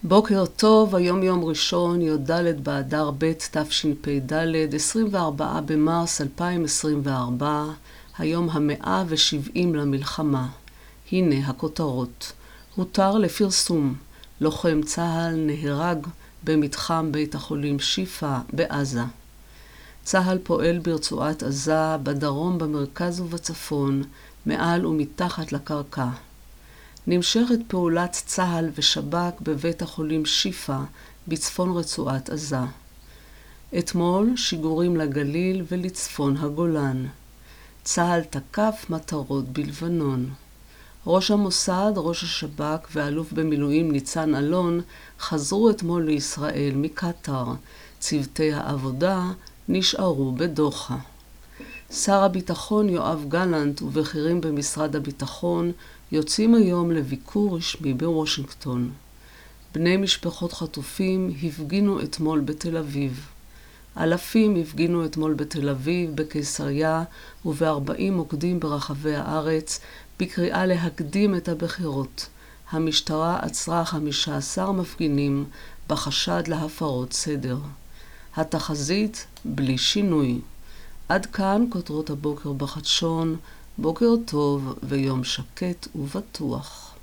בוקר טוב, היום יום ראשון, י"ד באדר ב' תשפ"ד, 24 במרס 2024, היום 170 למלחמה. הנה הכותרות. הותר לפרסום, לוחם צה"ל נהרג במתחם בית החולים שיפא בעזה. צה"ל פועל ברצועת עזה, בדרום, במרכז ובצפון, מעל ומתחת לקרקע. נמשכת פעולת צה"ל ושב"כ בבית החולים שיפא בצפון רצועת עזה. אתמול שיגורים לגליל ולצפון הגולן. צה"ל תקף מטרות בלבנון. ראש המוסד, ראש השב"כ ואלוף במילואים ניצן אלון חזרו אתמול לישראל מקטר. צוותי העבודה נשארו בדוחה. שר הביטחון יואב גלנט ובכירים במשרד הביטחון יוצאים היום לביקור רשמי בוושינגטון. בני משפחות חטופים הפגינו אתמול בתל אביב. אלפים הפגינו אתמול בתל אביב, בקיסריה וב-40 מוקדים ברחבי הארץ בקריאה להקדים את הבחירות. המשטרה עצרה 15 מפגינים בחשד להפרות סדר. התחזית בלי שינוי. עד כאן כותרות הבוקר בחדשון. בוקר טוב ויום שקט ובטוח.